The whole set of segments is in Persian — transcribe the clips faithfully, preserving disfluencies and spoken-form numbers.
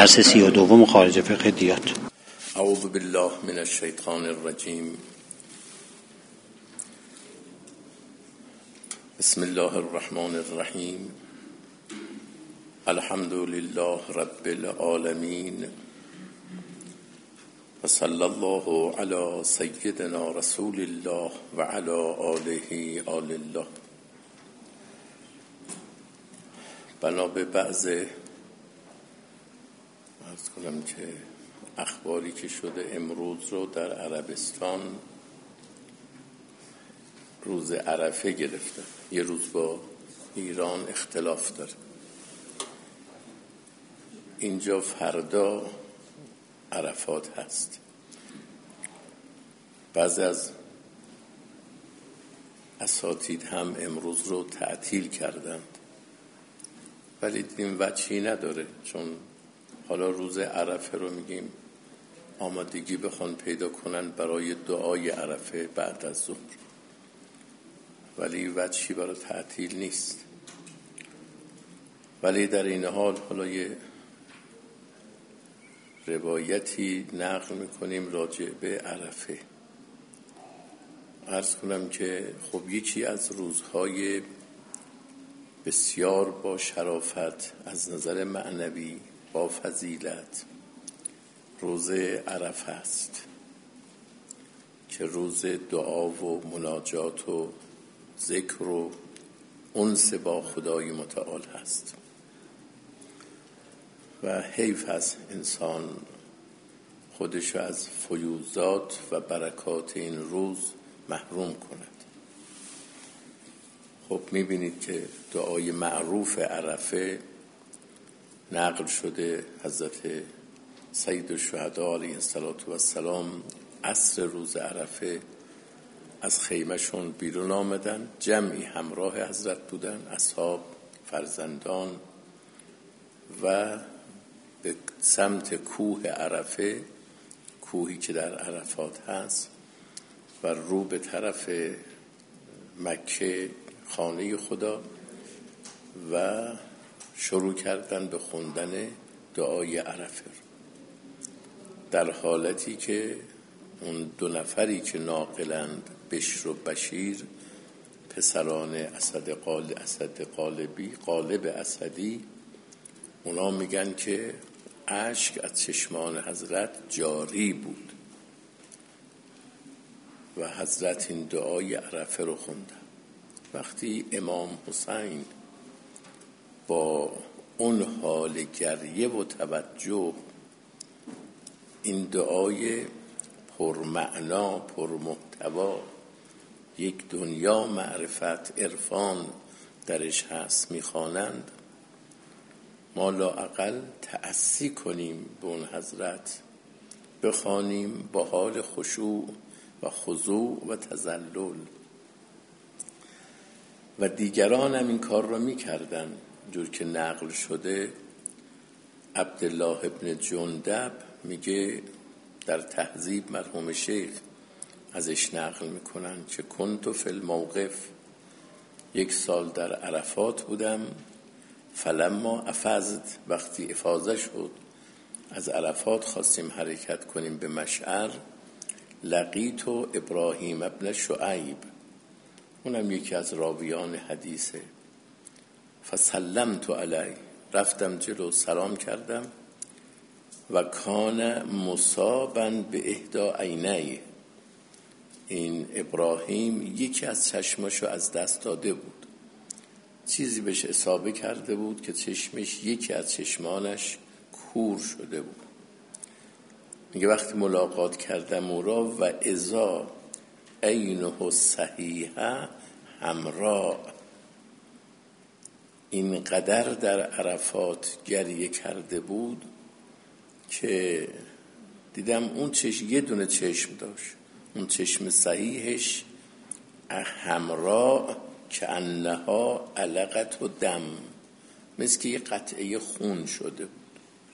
درس سی و دوم خارج فقه دیات. اعوذ بالله من الشیطان الرجیم. بسم الله الرحمن الرحیم. الحمد لله رب العالمین و صلی الله علی سیدنا رسول الله و علی آله آل الله. بنا به بعض عرض کنم که اخباری که شده امروز رو در عربستان روز عرفه گرفته، یه روز با ایران اختلاف داره. اینجا فردا عرفات هست. بعضی از اساتید هم امروز رو تعطیل کردند، ولی دیدیم وجهی نداره، چون حالا روز عرفه رو میگیم آمادگی بخوان پیدا کنن برای دعای عرفه بعد از ظهر، ولی وجهی برای تعطیل نیست. ولی در این حال حالا یه روایتی نقل میکنیم راجع به عرفه. عرض کنم که خب یکی از روزهای بسیار با شرافت از نظر معنوی با فضیلت روز عرفه است که روز دعا و مناجات و ذکر و انس با خدای متعال هست و حیف است انسان خودش از فیوضات و برکات این روز محروم کند. خب میبینید که دعای معروف عرفه نقل شده. حضرت سید الشهدا علیه السلام عصر روز عرفه از خیمهشون بیرون آمدن، جمعی همراه حضرت بودن، اصحاب، فرزندان، و به سمت کوه عرفه، کوهی که در عرفات هست، و رو به طرف مکه خانه خدا، و شروع کردن به خوندن دعای عرفه، در حالتی که اون دو نفری که ناقلند، بشر و بشیر، پسران اسد قال اسد قالبی قالب اسدی، اونا میگن که اشک از چشمان حضرت جاری بود و حضرت این دعای عرفه رو خوندن. وقتی امام حسین با اون حال گریه و توجه این دعای پرمعنا پرمحتوا، یک دنیا معرفت عرفان درش هست، میخوانند، ما لااقل تأسی کنیم به اون حضرت، بخوانیم با حال خشوع و خضوع و تذلل. و دیگران هم این کار را میکردن، جور که نقل شده. عبدالله ابن جندب میگه در تهذیب مرحوم شیخ ازش نقل میکنن که کنت فی الموقف، یک سال در عرفات بودم، فلما افضت، وقتی افاضه شد از عرفات خواستیم حرکت کنیم به مشعر، لقیت ابراهیم ابن شعیب، اونم یکی از راویان حدیثه، فسلمت علیه، رفتم جلو سلام کردم، و کان مصابا به احدا عینیه، این ابراهیم یکی از چشماشو از دست داده بود، چیزی بهش اصابه کرده بود که چشمش، یکی از چشمانش کور شده بود. میگه وقتی ملاقات کردم او را، و اذا عینه صحیحه حمراء، این قدر در عرفات گریه کرده بود که دیدم اون چشم یه دونه چشم داشت، اون چشم صحیحش حمراء که انها علقت و دم، مثل که یه قطعه خون شده بود.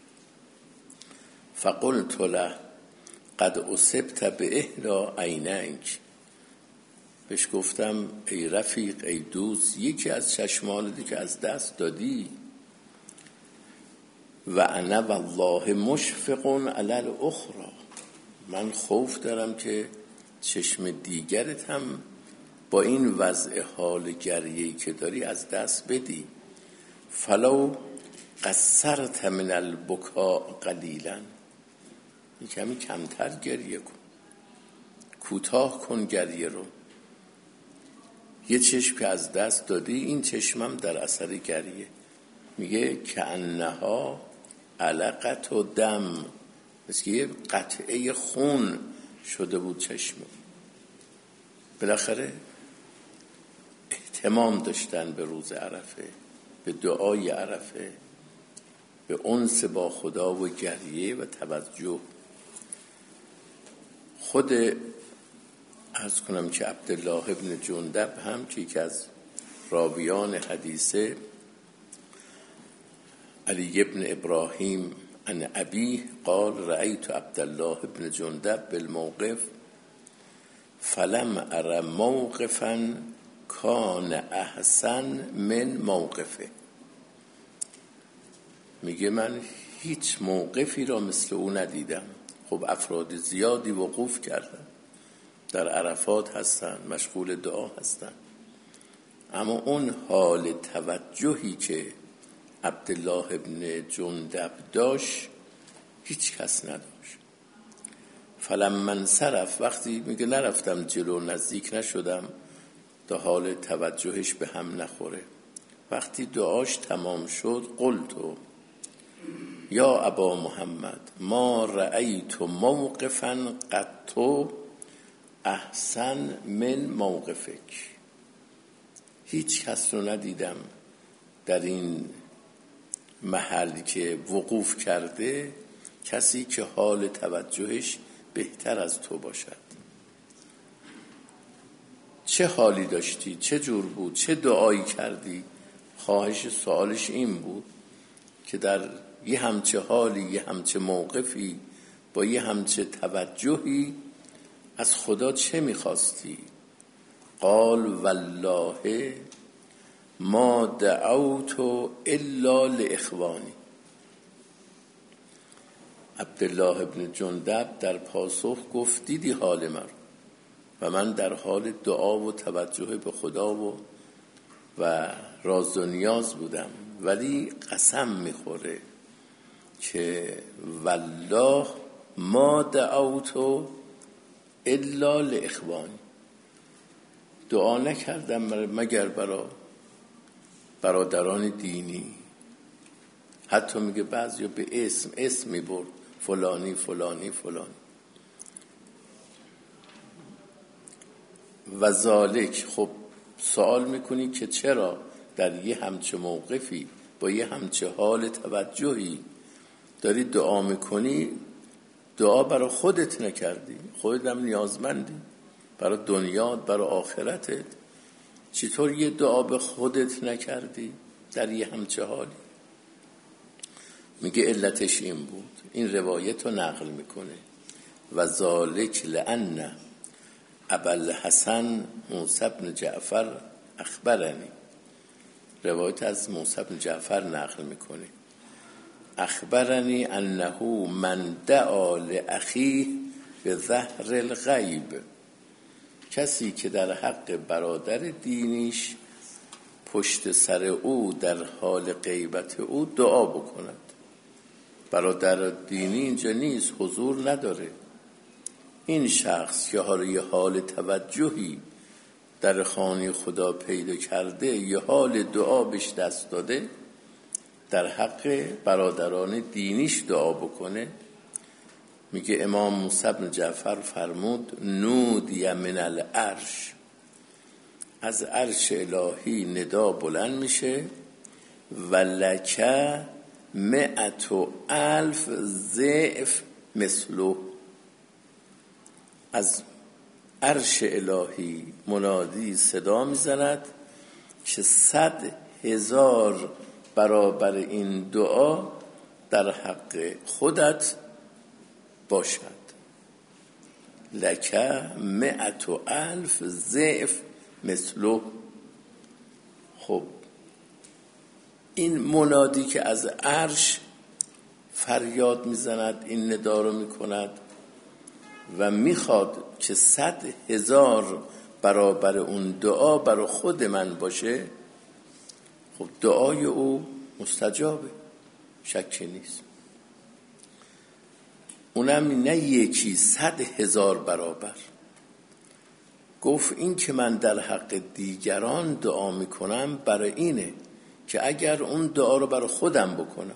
فقلت له قد اصبت به احدا عینیک، بهش گفتم ای رفیق، ای دوست، یکی از چشمانت که از دست دادی. و انا والله مشفق علی الاخری، من خوف دارم که چشم دیگرت هم با این وضع حال گریه‌ای که داری از دست بدی. فلو قصرت من البکاء قلیلا، این کمی کمتر گریه کن، کوتاه کن گریه رو. یه چشم که از دست دادی، این چشمم در اثر گریه. میگه که انها علقت و دم، مثل که یه قطعه خون شده بود چشمم. بالاخره اهتمام داشتن به روز عرفه، به دعای عرفه، به انس با خدا و گریه و توجه. خود عرض کنم که عبدالله ابن جندب هم که یکی از راویان حدیثه، علی ابن ابراهیم عن ابیه قال رأیت عبدالله ابن جندب بالموقف فلم ار موقفا کان احسن من موقفه. میگه من هیچ موقفی را مثل او ندیدم. خب افراد زیادی وقوف کردن، در عرفات هستن، مشغول دعا هستن، اما اون حال توجهی که عبدالله ابن جندب داشت هیچ کس نداشت. فلما انصرف، وقتی میگه نرفتم جلو، نزدیک نشدم تا حال توجهش به هم نخوره، وقتی دعاش تمام شد قلتو یا ابا محمد ما رأیت موقفا قط احسن من موقفک، هیچ کس رو ندیدم در این محل که وقوف کرده کسی که حال توجهش بهتر از تو باشد. چه حالی داشتی؟ چه جور بود؟ چه دعایی کردی؟ خواهش سوالش این بود که در یه همچه حالی، یه همچه موقفی، با یه همچه توجهی از خدا چه میخواستی؟ قال والله ما دعوت الا لاخوانی. عبدالله ابن جندب در پاسخ گفت دیدی حال من و من در حال دعا و توجه به خدا و و راز و نیاز بودم، ولی قسم میخوره که والله ما دعوت الا لاخوانی، دعا نکردم مگر برای برادران دینی. حتی میگه بعضیا به اسم اسم میبرد، فلانی فلانی فلانی. و ذالک، خب سوال میکنی که چرا در یه همچه موقفی با یه همچه حال توجهی داری دعا میکنی، دعا برای خودت نکردی؟ خودت هم نیازمندی برای دنیات، برای آخرتت، چطور یه دعا به خودت نکردی در یه همچه حالی؟ میگه علتش این بود، این روایت رو نقل میکنه و ذالک لأن ابوالحسن موسی بن جعفر اخبرنی، روایت از موسی بن جعفر نقل میکنه، اخبرنی انه من دعا لاخیه به ظهر الغیب، کسی که در حق برادر دینیش پشت سر او در حال غیبت او دعا بکند. برادر دینی اینجا نیست، حضور نداره. این شخص که حالا یه حال توجهی در خانه خدا پیدا کرده، یه حال دعا بهش دست داده، در حق برادران دینیش دعا بکنه. میگه امام موسی بن جعفر فرمود نودی من العرش، از عرش الهی ندا بلند میشه ولک مئت و الف ضعف مثلو، از عرش الهی منادی صدا میزند که صد هزار برابر این دعا در حق خودت باشد. لک مئت و الف ضعف مثلو. خب این منادی که از عرش فریاد میزند، این ندا رو میکند و میخواد که صد هزار برابر اون دعا برای خود من باشه، خب دعای او مستجابه، شکی نیست. اونم نه یکی، صد هزار برابر. گفت این که من در حق دیگران دعا میکنم برای اینه که اگر اون دعا رو برای خودم بکنم،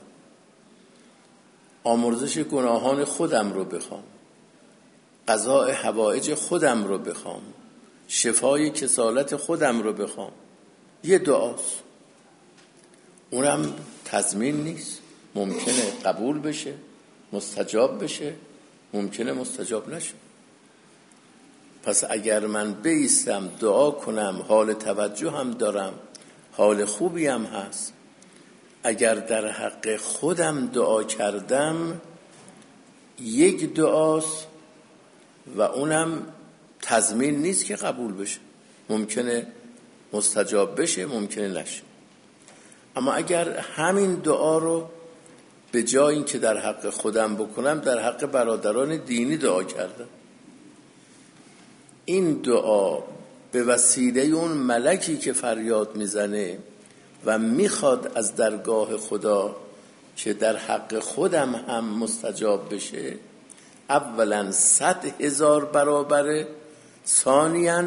آمرزش گناهان خودم رو بخوام، قضاء حوائج خودم رو بخوام، شفای کسالت خودم رو بخوام، یه دعاست. اونم تضمین نیست، ممکنه قبول بشه، مستجاب بشه، ممکنه مستجاب نشه. پس اگر من بایستم دعا کنم، حال توجه هم دارم، حال خوبی هم هست، اگر در حق خودم دعا کردم یک دعاست و اونم تضمین نیست که قبول بشه، ممکنه مستجاب بشه، ممکنه نشه. اما اگر همین دعا رو به جای این که در حق خودم بکنم، در حق برادران دینی دعا کردم، این دعا به وسیله اون ملکی که فریاد میزنه و میخواد از درگاه خدا که در حق خودم هم مستجاب بشه، اولا صد هزار برابره، ثانیاً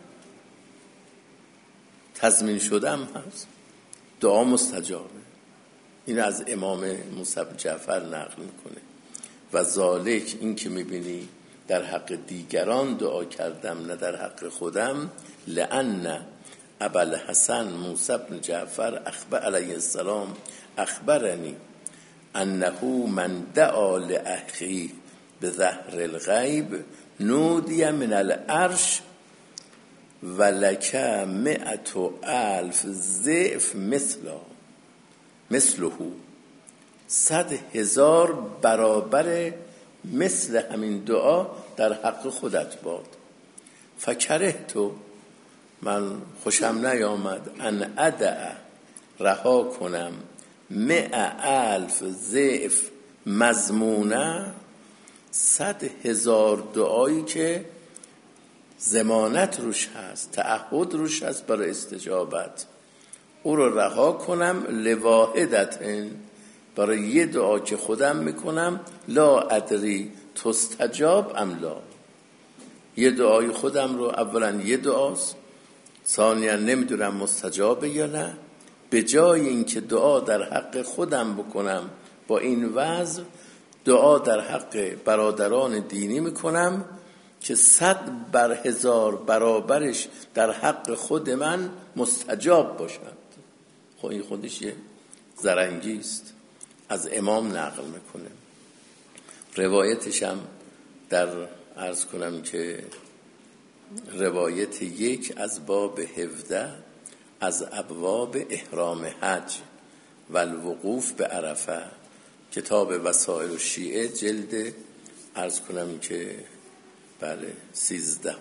تضمین شدم هست، دعا مستجابه. این از امام موسی بن جعفر نقل میکنه. و ذالک، این که میبینی در حق دیگران دعا کردم نه در حق خودم، لأن ابوالحسن موسی بن جعفر اخبر علیه السلام اخبرنی انه من دعا لأخی بظهر الغیب نودی من العرش ولک مئت الف ضعف مثله مثله، صد هزار برابر مثل همین دعا در حق خودت باد. فکرهتو، من خوشم نیامد، ان ادع، رها کنم، مئة الف ضعف مضمونه، صد هزار دعایی که ضمانت روش هست، تعهد روش هست برای استجابت، او رو رها کنم لواحدت، برای یه دعا که خودم میکنم، لا ادری تستجاب ام لا، یه دعای خودم رو اولا یه دعاست، ثانیا نمیدونم مستجابه یا نه، به جای اینکه دعا در حق خودم بکنم با این وضع، دعا در حق برادران دینی میکنم که صد بر هزار برابرش در حق خود من مستجاب باشد. خب این خودش یه زرنگی است. از امام نقل میکنه، روایتش هم در عرض کنم که روایت یک از باب هفده از ابواب احرام حج و الوقوف به عرفه، کتاب وسائل الشیعه، جلد عرض کنم که بله سیزدهم،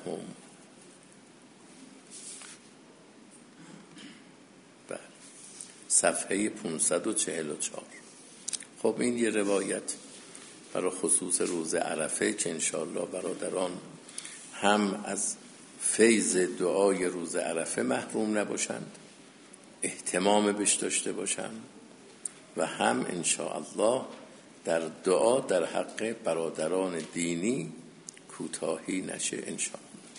بله صفحه پانصد و چهل و چهار. خب این یه روایت برای خصوص روز عرفه که انشاءالله برادران هم از فیض دعای روز عرفه محروم نباشند، اهتمام بهش داشته باشند، و هم انشاءالله در دعا در حق برادران دینی کوتاهی نشه انشاءالله.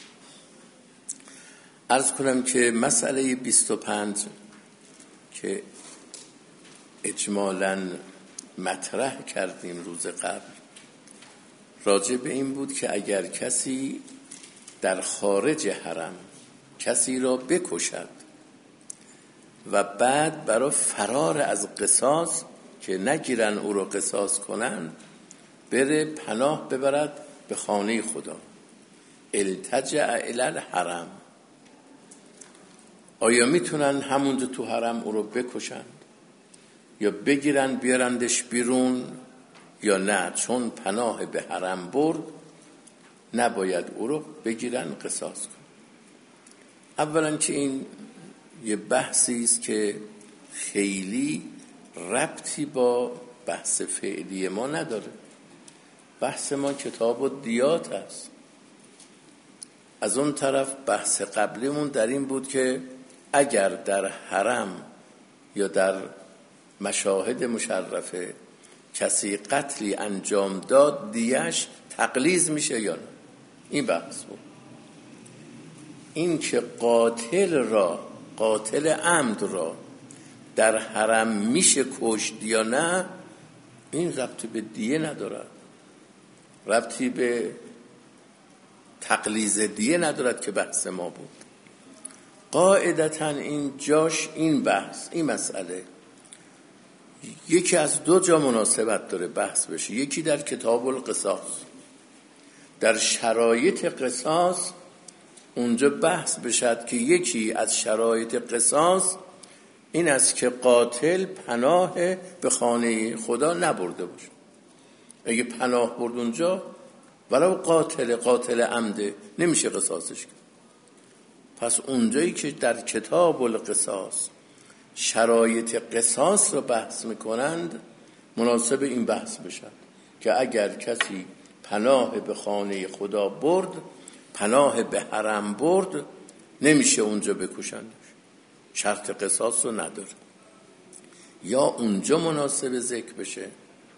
عرض کنم که مسئله بیست و پنج که اجمالاً مطرح کردیم روز قبل، راجع به این بود که اگر کسی در خارج حرم کسی را بکشد و بعد برای فرار از قصاص که نگیرن او را قصاص کنن، بره پناه ببرد به خانه خدا، التجأ الی الحرم، آیا میتونن همونجا تو حرم او رو بکشن یا بگیرن بیارندش بیرون یا نه؟ چون پناه به حرم برد نباید او رو بگیرن قصاص کن. اولا که این یه بحثی است که خیلی ربطی با بحث فعلی ما نداره. بحث ما کتاب و دیات است. از اون طرف بحث قبلیمون در این بود که اگر در حرم یا در مشاهد مشرفه کسی قتلی انجام داد دیش تقلیظ میشه یا نه، این بحث بود. این که قاتل را قاتل عمد را در حرم میشه کشت یا نه، این ربطی به دیه ندارد، ربطی به تقلیظ دیه ندارد که بحث ما بود. قاعدتاً این جاش این بحث این مسئله یکی از دو جا مناسبت داره بحث بشه. یکی در کتاب القصاص، در شرایط قصاص اونجا بحث بشد که یکی از شرایط قصاص این است که قاتل پناه به خانه خدا نبرده باشه. اگه پناه برد اونجا ولو قاتل قاتل عمده نمیشه قصاصش کرد. پس اونجایی که در کتاب القصاص شرایط قصاص رو بحث میکنند مناسب این بحث بشد که اگر کسی پناه به خانه خدا برد، پناه به حرم برد، نمیشه اونجا بکشندش، شرط قصاص رو نداره. یا اونجا مناسب ذکر بشه،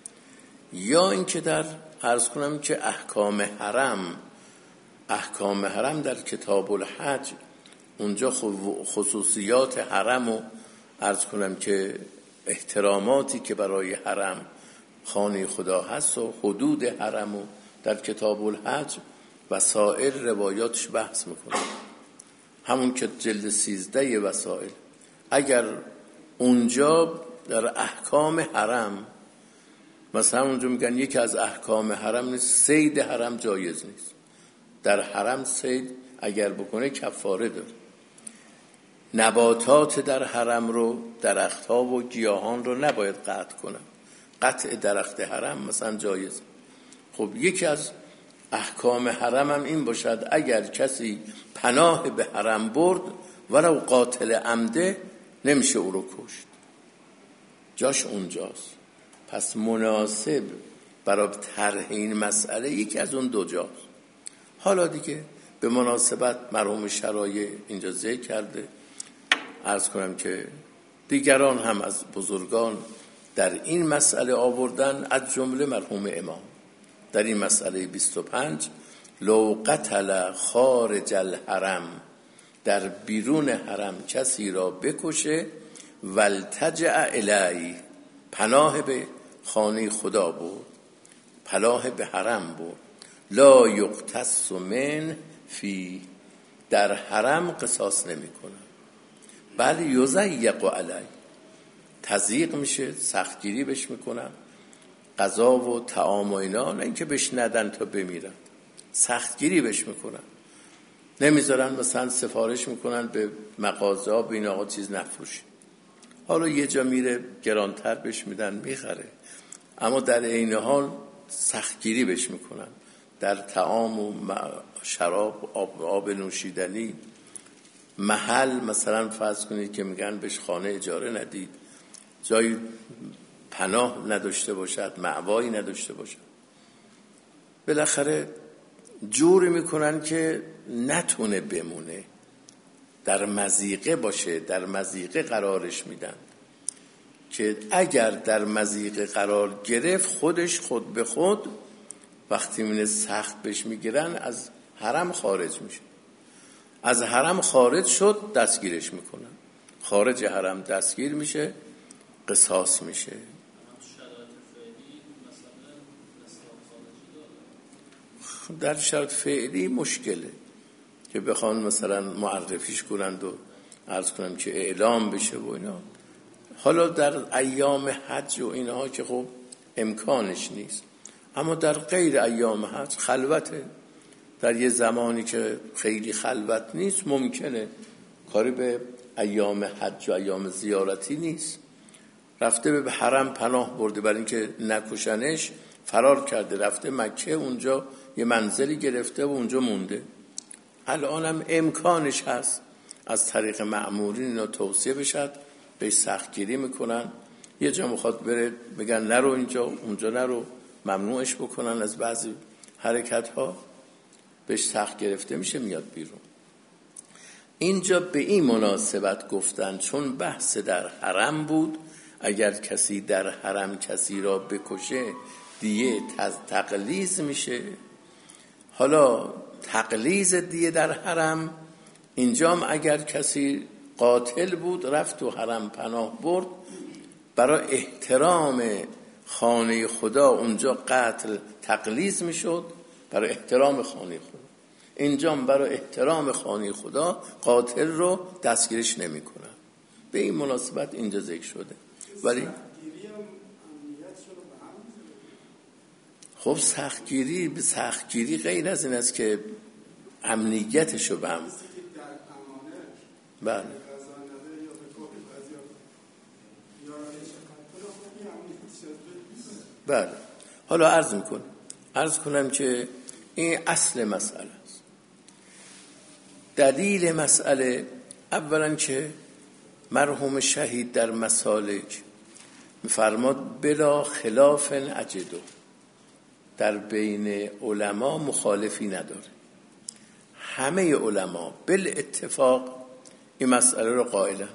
یا اینکه در عرض کنم که احکام حرم احکام حرم در کتاب الحج اونجا خصوصیات حرم و عرض کنم که احتراماتی که برای حرم خانه خدا هست و حدود حرم و در کتاب الحج وسائل روایاتش بحث میکنه. همون که جلد سیزده وسائل، اگر اونجا در احکام حرم مثلا اونجا میگن یکی از احکام حرم نیست صید حرم جایز نیست، در حرم صید اگر بکنه کفاره داره. نباتات در حرم رو، درختها و گیاهان رو نباید قطع کنن، قطع درخت حرم مثلا جایز. خب یکی از احکام حرم هم این باشد اگر کسی پناه به حرم برد ولو قاتل عمده نمیشه او رو کشت، جاش اونجاست. پس مناسب برای طرح این مسئله یکی از اون دو جاست. حالا دیگه به مناسبت مرحوم شرایع اینجا ذکر کرده، عرض کنم که دیگران هم از بزرگان در این مسئله آوردن، از جمله مرحوم امام در این مسئله بیست و پنج لو قتل خارج الحرم، در بیرون حرم کسی را بکشه والتجع الی، پناه به خانه خدا بود، پناه به حرم بود، لا یقتص من فی، در حرم قصاص نمی کنن بل یضیق علی، تضییق میشه، سختگیری بهش میکنن، غذا و طعام و اینا نه اینکه بهش ندن تا بمیرن، سختگیری بهش میکنن، نمیذارن مثلا سفارش میکنن به مغازه ها به این آقا چیز نفروشی، حالا یه جا میره گرانتر بهش میدن میخره، اما در این حال سختگیری بهش میکنن در طعام و شراب، آب, آب نوشیدنی. محل مثلا فرض کنید که میگن بهش خانه اجاره ندید، جایی پناه نداشته باشد، مأوایی نداشته باشد، بالاخره جوری میکنن که نتونه بمونه، در مضیقه باشه، در مضیقه قرارش میدن که اگر در مضیقه قرار گرفت خودش خود به خود وقتی میونه سخت بهش میگیرن از حرم خارج میشه، از حرم خارج شد دستگیرش میکنن، خارج حرم دستگیر میشه، قصاص میشه. در شرط فعلی مشکله که بخوان مثلا معرفیش کنند و عرض کنم که اعلام بشه و اینا. حالا در ایام حج و اینها که خب امکانش نیست، اما در غیر ایام حج خلوته، در یه زمانی که خیلی خلوت نیست ممکنه، کاری به ایام حج و ایام زیارتی نیست، رفته به حرم پناه برده برای اینکه نکشنش، فرار کرده رفته مکه، اونجا یه منزلی گرفته و اونجا مونده، الان هم امکانش هست از طریق مأمورین اینا توصیه بشد، بهش سختگیری میکنن یه جا میخواد بره بگن نرو اینجا، اونجا نرو، ممنوعش بکنن از بعضی حرکت ها، بهش سخت گرفته میشه میاد بیرون. اینجا به این مناسبت گفتن چون بحث در حرم بود، اگر کسی در حرم کسی را بکشه دیه تقلیظ میشه. حالا تقلیظ دیه در حرم، اینجام اگر کسی قاتل بود رفت و حرم پناه برد، برای احترام خانه خدا اونجا قتل تقلیظ میشد، برای احترام خانه خدا. اینجام برای احترام خانه خدا قاتل رو دستگیرش نمی کنن. به این مناسبت اینجا ذکر شده. ولی خب سختگیری به سختگیری غیر از این است که امنیتشو به هم بله بله حالا عرض میکنم عرض کنم که این اصل مسئله است. دلیل مسئله اولا که مرحوم شهید در مسالک میفرماد بلا خلاف اجدو، در بین علما مخالفی نداره، همه علما بالاتفاق این مسئله رو قائلن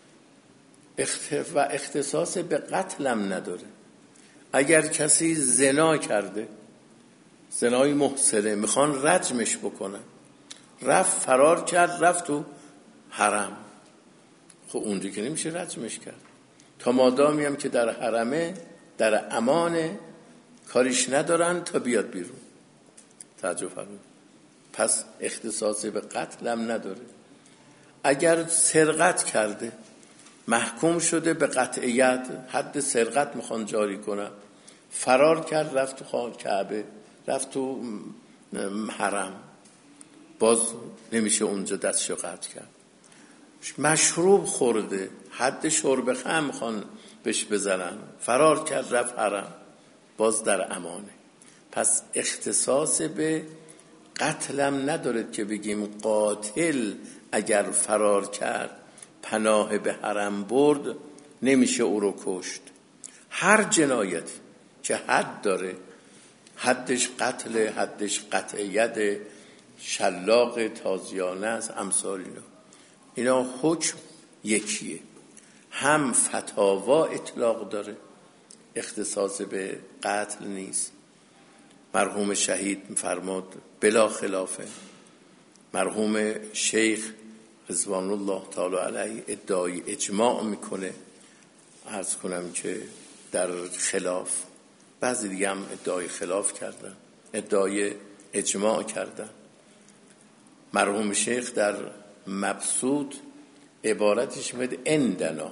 و اختصاص به قتلم نداره. اگر کسی زنا کرده، زنای محصنه، میخوان رجمش بکنن، رفت فرار کرد رفت تو حرم، خب اونجا که نمیشه رجمش کرد. تا مادامی هم که در حرمه در امانه کاریش ندارن تا بیاد بیرون. توجه فرمایید. پس اختصاص به قتلم نداره. اگر سرقت کرده محکوم شده به قطعیت، حد سرقت میخوان جاری کنن، فرار کرد رفت تو خانه کعبه، رفت تو حرم، باز نمیشه اونجا دستشو قطع کرد. مشروب خورده، حد شرب خمر میخوان بهش بزنن، فرار کرد رفت حرم، باز در امانه. پس اختصاص به قتلم نداره که بگیم قاتل اگر فرار کرد پناه به حرم برد نمیشه او رو کشت. هر جنایتی که حد داره، حدش قتل، حدش قطعیت، شلاق تازیانه است، امثال اینا اینا حکم یکیه. هم فتاوا اطلاق داره، اختصاص به قتل نیست. مرحوم شهید فرماد بلا خلافه. مرحوم شیخ رضوان الله تعالی علیه ادعای اجماع میکنه، عرض کنم که در خلاف، بعضی دیگه هم ادعای خلاف کردن، ادعای اجماع کردن. مرحوم شیخ در مبسوط عبارتش میاد اندنا،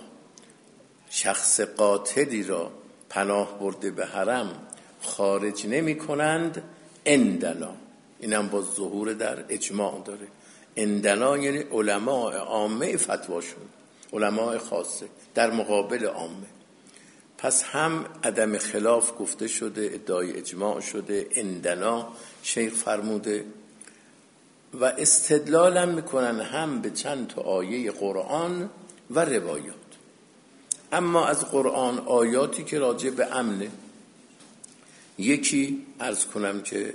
شخص قاتلی را پناه برده به حرم خارج نمی کنند اندنا، اینم با ظهور در اجماع داره. اندنا یعنی علماء عامه فتواشون، علماء خاصه در مقابل عامه. پس هم عدم خلاف گفته شده، ادعای اجماع شده، اندنا شیخ فرموده. و استدلالم میکنن هم به چند تا آیه قرآن و روایات. اما از قرآن آیاتی که راجع به امنه، یکی عرض کنم که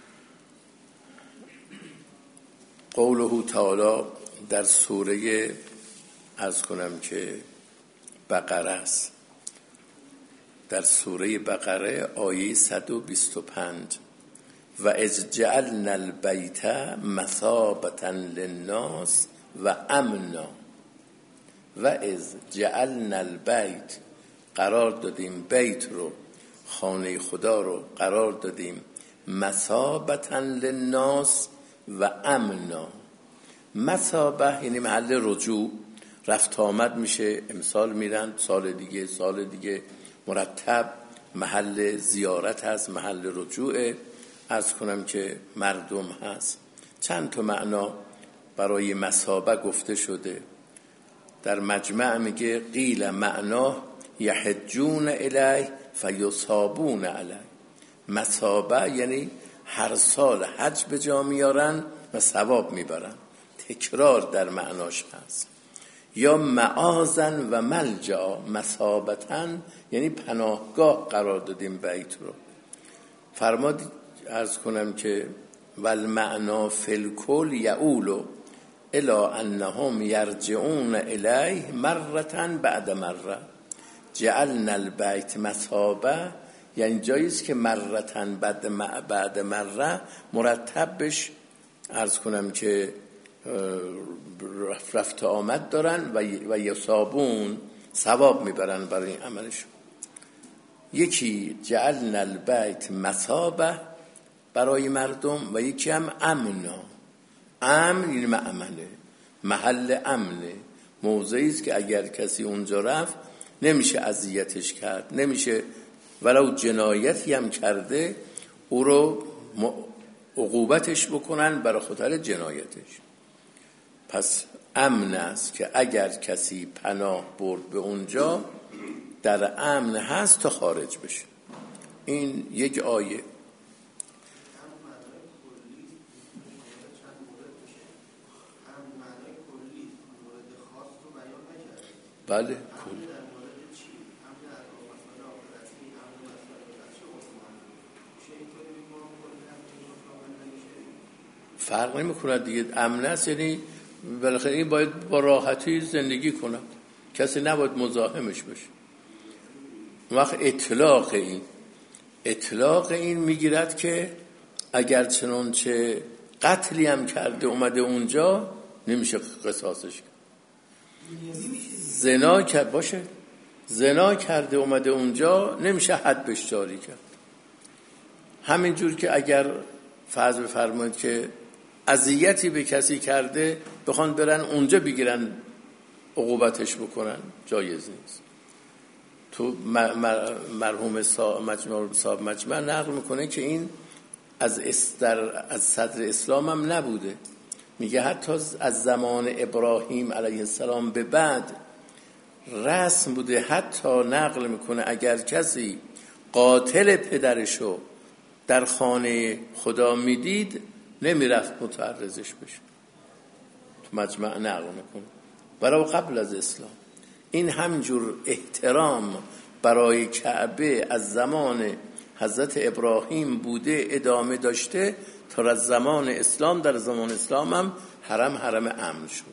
قوله تعالی در سوره عرض کنم که بقره است، در سوره بقره آیه صد و بیست و پنج و اذ جعلنا البیت مثابة للناس و امنا. و اذ جعلنا البیت، قرار دادیم بیت رو، خانه خدا رو قرار دادیم مثابة للناس و امنا. مثابه یعنی محل رجوع، رفت آمد میشه، امسال میرن سال دیگه سال دیگه، مرتب محل زیارت هست، محل رجوع عرض کنم که مردم هست. چند تا معنا برای مثابه گفته شده. در مجمع میگه قیل معناه یحجون الیه فیصابون علیه. مثابه یعنی هر سال حج به جا میارن و ثواب میبرن، تکرار در معناش هست. یا معاذن و ملجا، مثابتن یعنی پناهگاه قرار دادیم بیت رو. فرماد عرض کنم که والمعنا فی الکل یعول الی انهم یرجعون الیه مرة بعد مره، جعلنا البیت مثابه، یعنی جاییست که مرتن بعد بعد مره مرتب بش عرض کنم که رفت آمد دارن و یصابون ثواب میبرن برای این عملشون. یکی جعلنا البیت مثابه برای مردم و یکی هم امنا. امن یعنی مأمنه، محل امنه، موضعی است که اگر کسی اونجا رفت نمیشه اذیتش کرد، نمیشه ولو جنایتی هم کرده او رو عقوبتش بکنن برای خاطر جنایتش. پس امن است که اگر کسی پناه برد به اونجا در امن هست تا خارج بشه. این یک آیه. بله کلی. فرق نمی کند دیگه. امن است یعنی بالاخره این باید با راحتی زندگی کنه، کسی نباید مزاحمش بشه. وقت اطلاق این اطلاق این میگیرد که اگر چنانچه قتلی هم کرده اومده اونجا نمیشه قصاصش کرد. زنا کرد باشه زنا کرده اومده اونجا نمیشه حد بهش جاری کرد. همینجور که اگر فرض بفرمایید که اذیتی به کسی کرده بخوان برن اونجا بگیرن عقوبتش بکنن جایز نیست. تو مرحوم صاحب مجمع صاحب مجمع نقل میکنه که این از در از صدر اسلام هم نبوده. میگه حتی از زمان ابراهیم علیه السلام به بعد رسم بوده، حتی نقل میکنه اگر کسی قاتل پدرشو در خانه خدا میدید نمیرفت متعرضش بشه. تو مجمع نقل میکنه برای قبل از اسلام. این همجور احترام برای کعبه از زمان حضرت ابراهیم بوده، ادامه داشته تا از زمان اسلام. در زمان اسلام هم حرم حرم امن شد.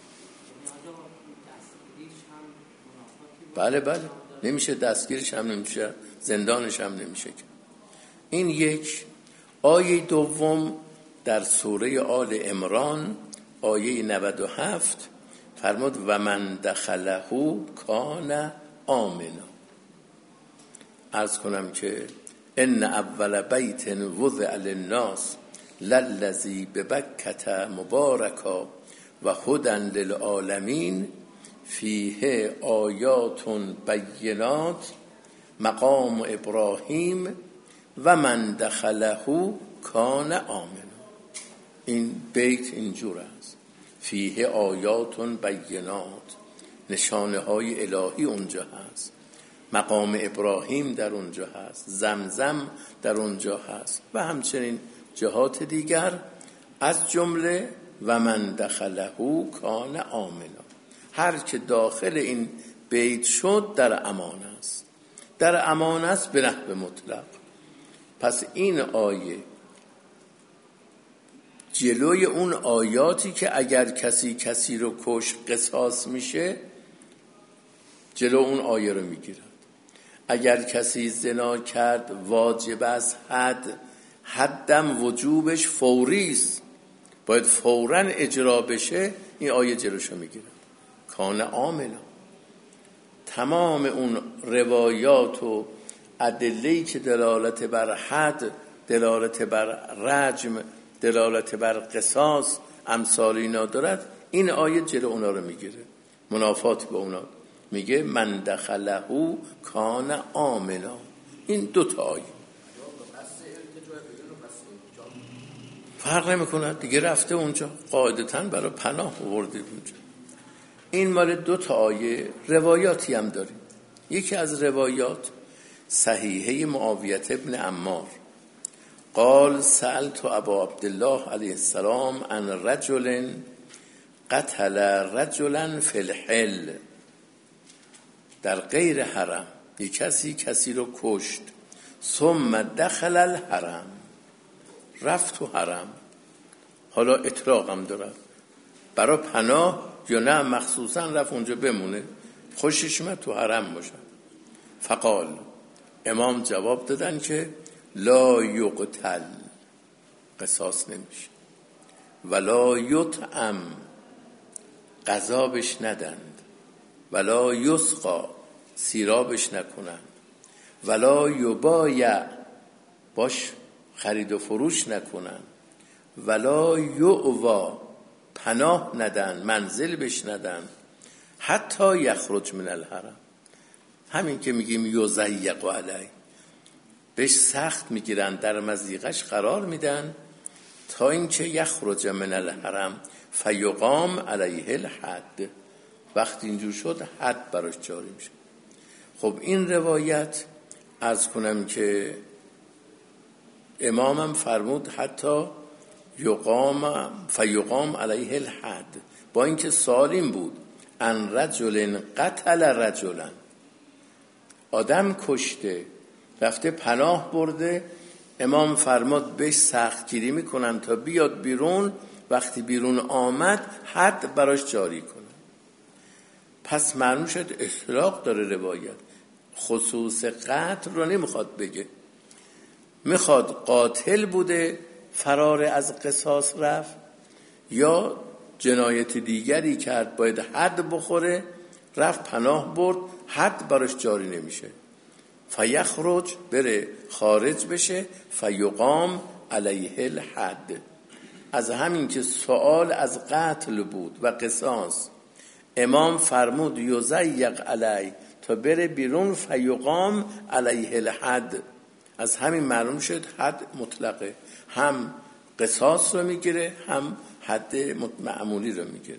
بله بله نمیشه دستگیرش هم نمیشه، زندانش هم نمیشه. این یک. آیه دوم در سوره آل عمران آیه نود و هفت فرمود و من دخله کان آمنا. عرض کنم که ان اول بیت وضع للناس للذی ببکة مبارکا و هدی للعالمین فیه آیات بینات مقام ابراهیم و من دخله کان آمنا. این بیت اینجور است، فیه آیات بینات، نشانه های الهی اونجا هست، مقام ابراهیم در اونجا هست، زمزم در اونجا هست و همچنین جهات دیگر، از جمله و من دخله کان آمنا. هر که داخل این بیت شد در امان است، در امان است به نحو مطلق. پس این آیه جلوی اون آیاتی که اگر کسی کسی رو کش قصاص میشه جلو اون آیه رو میگیرد. اگر کسی زنا کرد واجب است حد، حدم وجوبش فوری است، باید فوراً اجرا بشه. این آیه جلوشو میگیرد. کان آمنا. تمام اون روایات و ادله‌ای که دلالت بر حد، دلالت بر رجم، دلالت بر قصاص امثال اینا دارد، این آیه جلو اونا رو میگیره، منافات با اونا. میگه من دخله کان آمنا. این دو تا آیه فرق نمیکنه دیگه، رفته اونجا قاعدتاً برای پناه آورده اونجا. این مال دو تا آیه. روایاتی هم داریم. یکی از روایات صحیحه معاویه ابن عمار قال سألت ابا عبدالله علیه السلام عن رجل قتل رجلا فی الحل، در غیر حرم یک کسی کسی رو کشت، ثم دخل الحرم، رفت تو حرم، حالا اطلاق هم داره برای پناه یا نه مخصوصا رفت اونجا بمونه، خوشش اومد تو حرم باشه. فقال، امام جواب دادن که لا یقتل، قصاص نمیشه، ولا یطعم، غذا بهش ندند، ولا یسقا، سیرابش نکنند، ولا یبایع، باش خرید و فروش نکنند، ولا یؤوا، پناه ندن، منزل بهش ندن، حتی یخرج من الحرم، همین که میگیم یضیق علی، بهش سخت میگیرن، در مضیقش قرار میدن تا اینکه یخرج من الحرم فیقام علیه الحد، وقتی اینجور شد حد براش جاری میشه. خب این روایت عرض کنم که امامم فرمود حتی یقام فیقام علیه الحد، با اینکه سالم بود، ان رجل قتل رجلا، آدم کشته رفته پناه برده، امام فرمود بهش سخت گیری میکنن تا بیاد بیرون، وقتی بیرون آمد حد براش جاری کنه. پس معلوم شد اطلاق داره روایت، خصوص قتل رو نمیخواد بگه، میخواد قاتل بوده فرار از قصاص رفت یا جنایت دیگری کرد باید حد بخوره، رفت پناه برد، حد براش جاری نمیشه، فیخرج، بره خارج بشه، فیقام علیه الحد. از همین که سوال از قتل بود و قصاص، امام فرمود یضیق علی، تا بره بیرون، فیقام علیه الحد، از همین معلوم شد حد مطلقه، هم قصاص رو میگیره هم حد معمولی رو میگیره.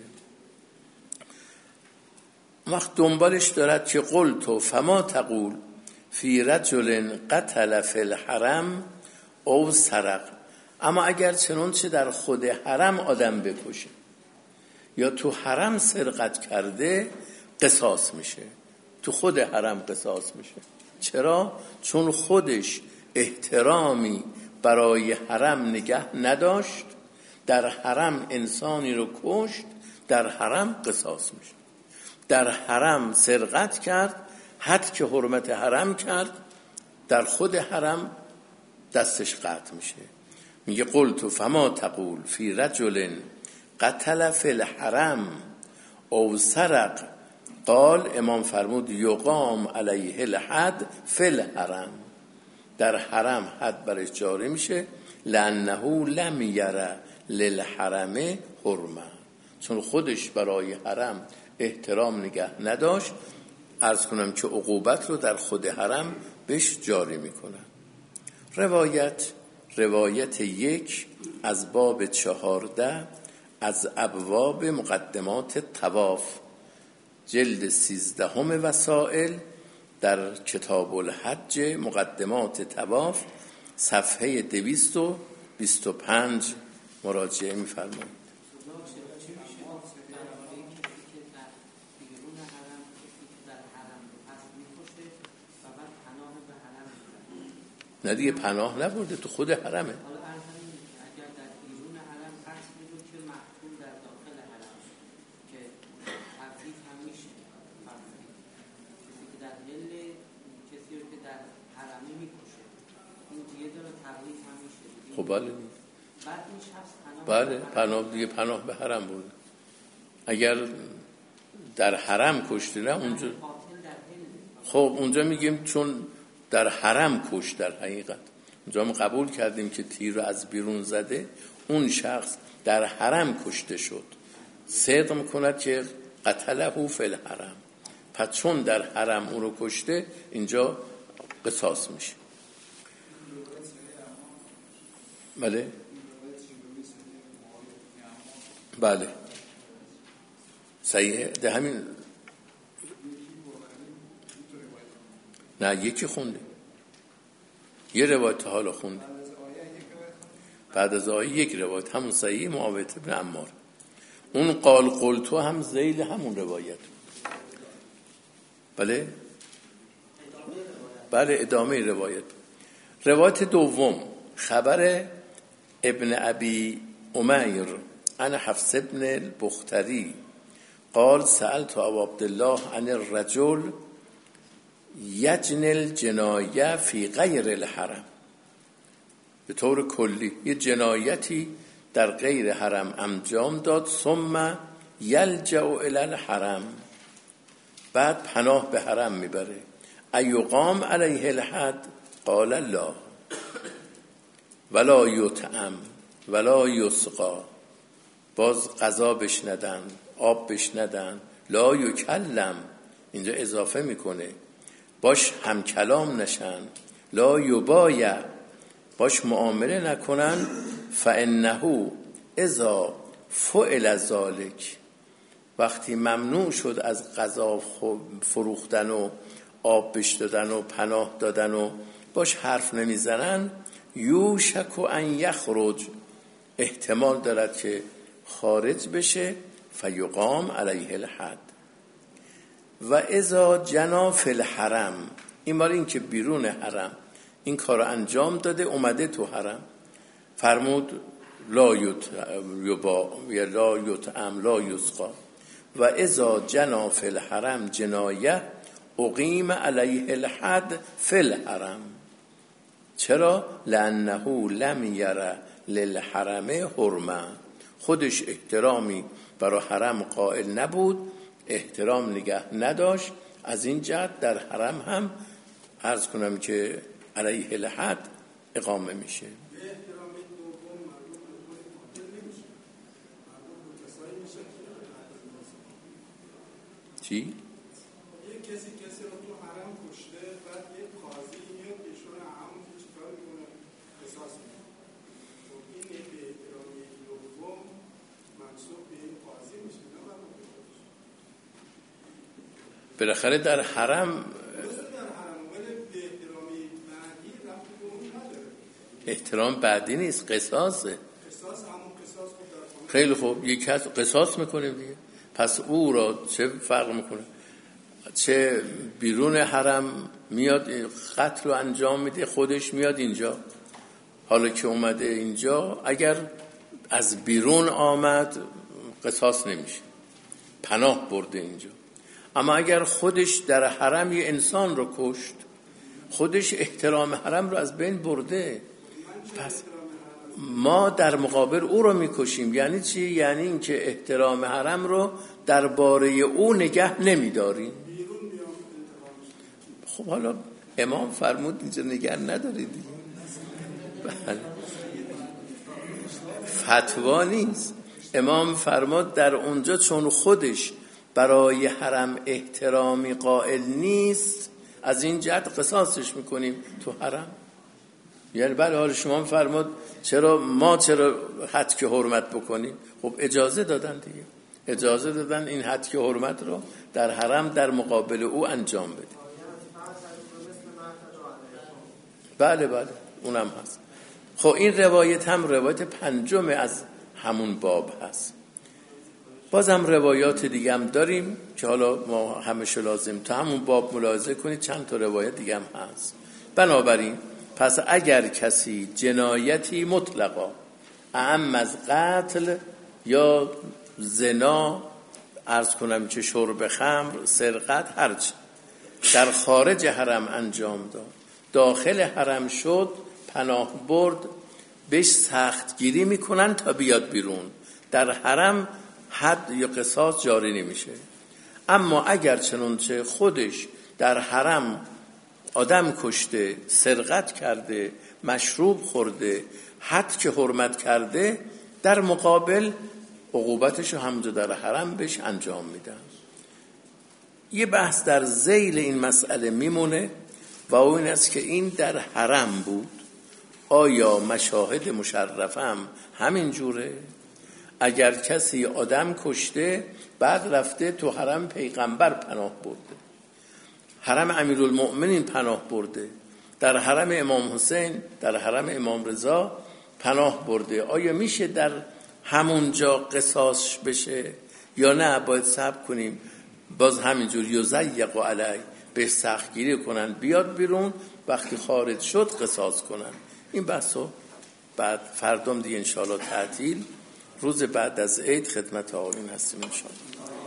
وقت دنبالش دارد که قلت فما تقول فی رجل قتل فی الحرم او سرق، اما اگر چنانچه در خود حرم آدم بکشه یا تو حرم سرقت کرده قصاص میشه، تو خود حرم قصاص میشه. چرا؟ چون خودش احترامی برای حرم نگه نداشت، در حرم انسانی رو کشت، در حرم قصاص میشه. در حرم سرقت کرد، حد که حرمت حرم کرد، در خود حرم دستش قطع میشه. میگه قلت فما تقول فی رجل قتل فی الحرم او سرق، قال، امام فرمود یقام علیه الحد فی الحرم، در حرم حد برش جاری میشه، لانه لم یره للحرم حرمه، چون خودش برای حرم احترام نگه نداشت، عرض کنم که عقوبت رو در خود حرم بهش جاری میکنن. روایت روایت یک از باب چهارده از ابواب مقدمات طواف، جلد سیزدهم وسائل، در کتاب الحج مقدمات طواف، صفحه دویست و بیست و پنج مراجعه می‌فرمایید. نه دیگه پناه نبرده، تو خود حرمه. خب بله بله پناه دیگه، پناه به حرم برده. اگر در حرم کشته نه اونجا، خب اونجا میگیم چون در حرم کشت، در حقیقت اونجا ما قبول کردیم که تیر رو از بیرون زده، اون شخص در حرم کشته شد، صدق میکند که قتله فی الحرم، پس چون در حرم اون رو کشته اینجا قصاص میشه. بله بله صحیح، ده همین. نه یکی خونده، یه روایت حالا خونده بعد از آیه، یک روایت همون صحیح معاویه بن عمار، اون قال قلتو هم ذیل همون روایت. بله بله ادامه روایت. روایت دوم خبر ابن ابی امیر عن حفص ابن البختری قال سألت ابو عبدالله عن الرجل یجنی الجنایه فی غیر الحرم. به طور کلی یه جنایتی در غیر حرم انجام داد، ثم یلجأ الی الحرم، بعد پناه به حرم میبره. ایقام علیه الحد قال لا ولا یطعم ولا یسقا، باز غذا بش ندن، آب بش ندن. لا یکلم، اینجا اضافه میکنه، باش هم کلام نشن. لا یبایع، باش معامله نکنن. فانه اذا فعل ذلک، وقتی ممنوع شد از غذا فروختن و آب بش دادن و پناه دادن و باش حرف نمیزنن، یوشک ان یخرج، احتمال دارد که خارج بشه. فیقام علیه الحد. و اذا جنا فی الحرم، این بار این که بیرون حرم این کار رو انجام داده، اومده تو حرم، فرمود لا یبا یا لا یطعم لا یسقا. و اذا جنا فی الحرم جنایه اقیم علیه الحد فی الحرم. چرا؟ لانه لم یره للحرم حرمه، خودش احترامی برای حرم قائل نبود، احترام نگه نداشت. از این جهت در حرم هم عرض کنم که علیه الحد اقامه میشه. چی؟ یک کسی کسی رو تو حرم کشته، بعد یک قاضی میاد ایشون همون که چیکار میکنه قصاص میکنه. خب این به احترامی دوم منسوب به این قاضی میشه، نه من بالاخره در حرم در حرم ولی به احترامی بعدی رفت به اون نداره. احترام بعدی نیست، قصاصه. قصاص همون قصاص خود در خیلی خوب، یک کس قصاص میکنه دیگه، پس او را چه فرق میکنه؟ چه بیرون حرم میاد قتل رو انجام میده، خودش میاد اینجا. حالا که اومده اینجا، اگر از بیرون آمد قصاص نمیشه، پناه برده اینجا. اما اگر خودش در حرم یه انسان رو کشت، خودش احترام حرم رو از بین برده، پس ما در مقابل او رو میکشیم. یعنی چی؟ یعنی اینکه احترام حرم رو درباره او نگه نمیداریم. خب حالا امام فرمود اینجا نگه ندارید دیگه. بله. فتوا نیست، امام فرمود در اونجا چون خودش برای حرم احترامی قائل نیست، از این جهت قصاصش میکنیم تو حرم. یعنی بله، حالا شما فرمود چرا ما چرا حد که حرمت بکنیم؟ خب اجازه دادن دیگه، اجازه دادن این حد که حرمت رو در حرم در مقابل او انجام بده. بله بله اونم هست. خب این روایت هم روایت پنجم از همون باب هست. بازم روایات دیگه هم داریم که حالا ما همش لازم تا همون باب ملاحظه کنید، چند تا روایت دیگه هم هست. بنابراین پس اگر کسی جنایتی مطلقا اعم از قتل یا زنا، عرض کنم که شرب خمر، سرقت، هرچی در خارج حرم انجام داد، داخل حرم شد پناه برد، بهش سخت گیری میکنن تا بیاد بیرون. در حرم حد یا قصاص جاری نمیشه. اما اگر چنانچه خودش در حرم آدم کشته، سرقت کرده، مشروب خورده، حد که حرمت کرده، در مقابل عقوبتش رو همونجا در حرم بهش انجام میدن. یه بحث در ذیل این مسئله میمونه و اون است که این در حرم بود، آیا مشاهد مشرفه هم همین جوره؟ اگر کسی آدم کشته بعد رفته تو حرم پیغمبر پناه برده، حرم امیرالمؤمنین پناه برده، در حرم امام حسین، در حرم امام رضا پناه برده، آیا میشه در همونجا قصاص بشه یا نه باید صبر کنیم باز همینجور یزیق علی به سختگیری کنن بیاد بیرون، وقتی خارج شد قصاص کنن. این بحثو بعد فردام دیگه انشاءالله تعطیل روز بعد از عید خدمت آقایون هستیم انشاءالله.